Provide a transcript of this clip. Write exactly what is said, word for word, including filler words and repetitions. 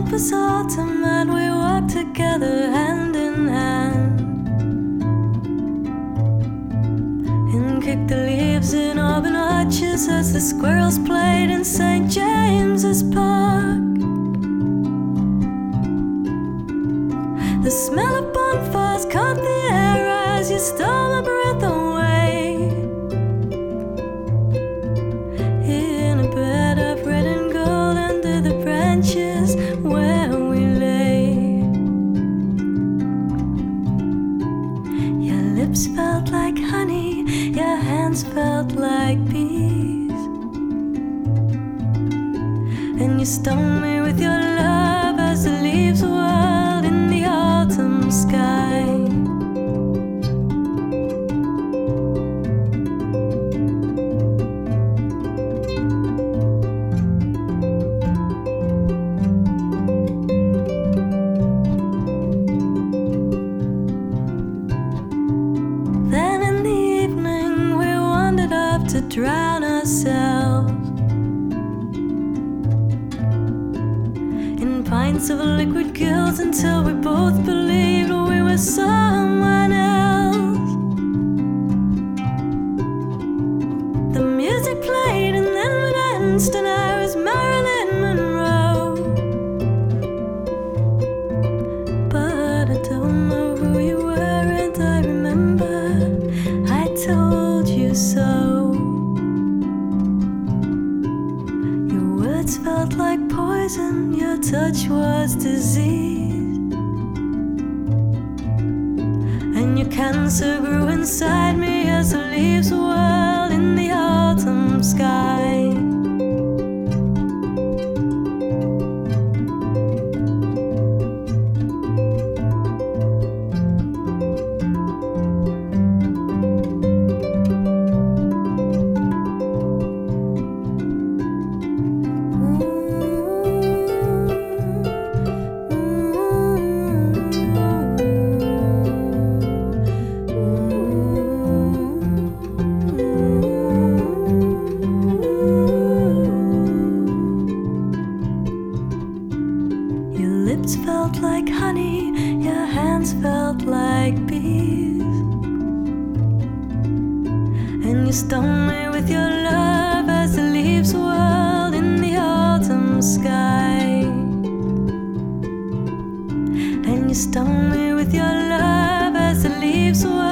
was autumn and we walked together hand in hand, and kicked the leaves in auburn arches as the squirrels played in Saint James's Park. The smell of bonfires caught the air as you stole my breath away. In a bed of red and gold under the branches where we lay. Your lips felt like honey, your hands felt like bees, and you stung me with your love as the leaves whirled in the autumn sky. Then in the evening we wandered up to drown ourselves in pints of liquid gills until we both believed we were someone else. The music played and then we danced, and I was Marilyn Monroe. But I don't know who you were, and I remember I told you so. Your words felt like poison, your touch was disease, and your cancer grew inside me as the leaves whirled in the autumn sky. Lips felt like honey, your hands felt like bees, and you stung me with your love as the leaves whirled in the autumn sky. And you stung me with your love as the leaves whirled